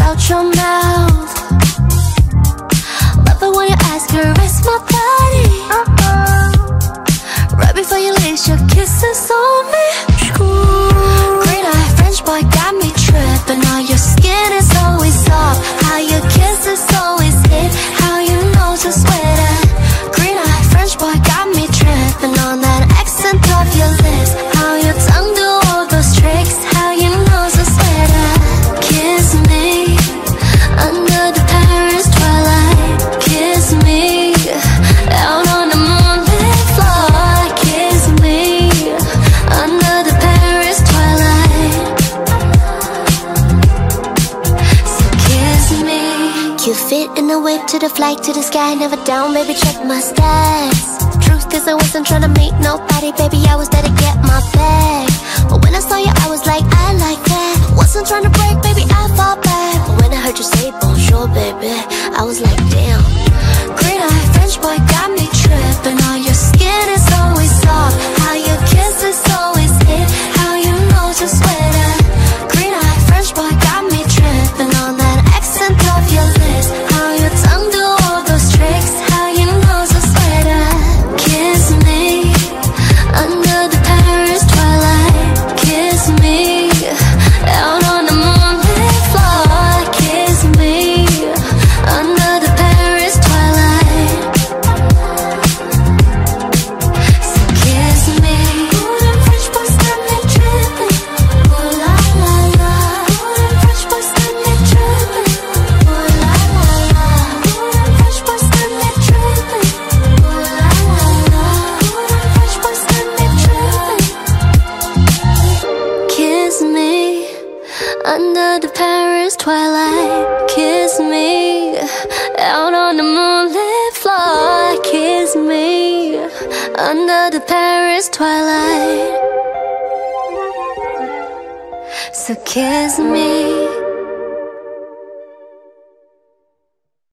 out your mouth. Love it when you ask, caress my body. Right before you leave, your kisses on me. Green eye French boy got me tripping. How your skin is always soft, how your kisses always hit, how your nose is sweater. Green eye French boy got me tripping on that accent of your lips, how your tongue do all those tricks, how your nose is sweater. Kiss me under the Paris twilight. Kiss me out on the moonlit floor. Kiss me under the Paris twilight. So kiss me. Cute fit in the whip to the flight to the sky, never down, baby, check my stats. Truth is I wasn't trying to meet nobody, baby, I was there to get my bag. But when I saw you, I was like, I like that. Wasn't trying to break, baby, I fall back. But when I heard you say bonjour, baby, I was like, damn. Green eye French boy got me tripping. How your skin is always soft, how your kisses always hit, how your nose is sweater. Green eye French boy got me tripping on that accent of your lips, how your tongue do all those tricks, how your nose is sweater. Kiss me under the Paris twilight. Kiss me out on the moonlit floor. Kiss me under the Paris twilight. So kiss me. Ooh, them French boys got me tripping. Ooh la la la. Ooh, them French boys got me tripping. Ooh la la la. Ooh, them French boys got me tripping. Ooh la la la. Ooh, them French boys got me tripping. Kiss me under the Paris twilight. Kiss me out on the moonlit floor. Kiss me under the Paris twilight. So kiss me.